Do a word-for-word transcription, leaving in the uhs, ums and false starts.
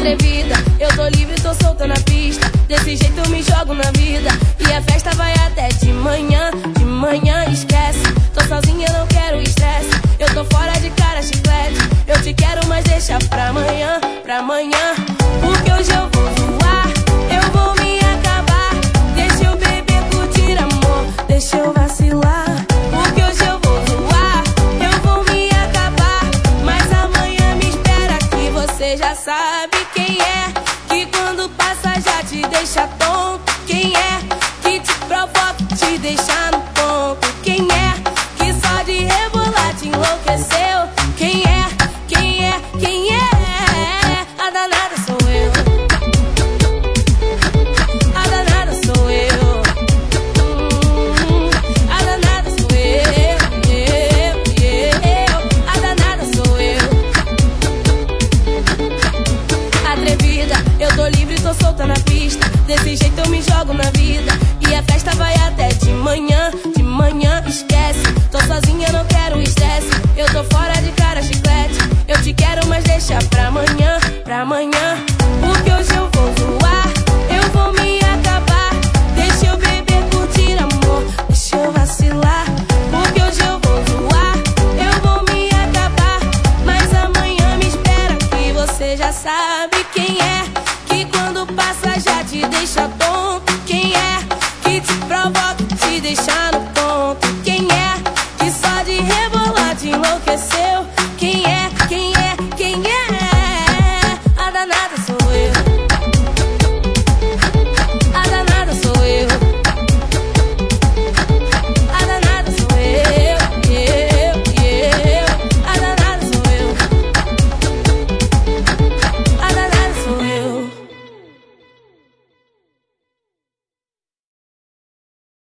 Atrevida, eu tô livre, tô solta na pista. Desse jeito eu me jogo na vida. E a festa vai até de manhã. De manhã esquece, tô sozinha, não quero estresse. Eu tô fora de cara, chiclete. Eu te quero, mas deixa pra amanhã. Pra amanhã, porque hoje eu vou voar. Eu vou me acabar. Deixa eu beber, curtir amor. Deixa eu vacilar. Porque hoje eu vou voar. Eu vou me acabar. Mas amanhã me espera que você já sabe quem é. Que quando passa já te deixa tonto. Quem é que te provoca, te deixa no ponto. Quem é que só de rebolar te enlouqueceu. Quem é, quem é, quem é. A danada sou eu. A danada sou eu. Hum, a danada sou eu. Eu, eu. A danada sou eu. Atrevida, eu tô livre, tô solta na pista. Desse jeito eu me jogo na vida. E a festa vai até de manhã. De manhã esquece, tô sozinha, não quero estresse. Eu tô fora de cara, chiclete. Eu te quero, mas deixa pra amanhã. Pra amanhã, porque hoje eu vou voar. Eu vou me acabar. Deixa eu beber, curtir amor. Deixa eu vacilar. Porque hoje eu vou voar. Eu vou me acabar. Mas amanhã me espera que você já sabe quem é. Que quando passa já te deixa tonto. Quem é que te provoca, te deixa no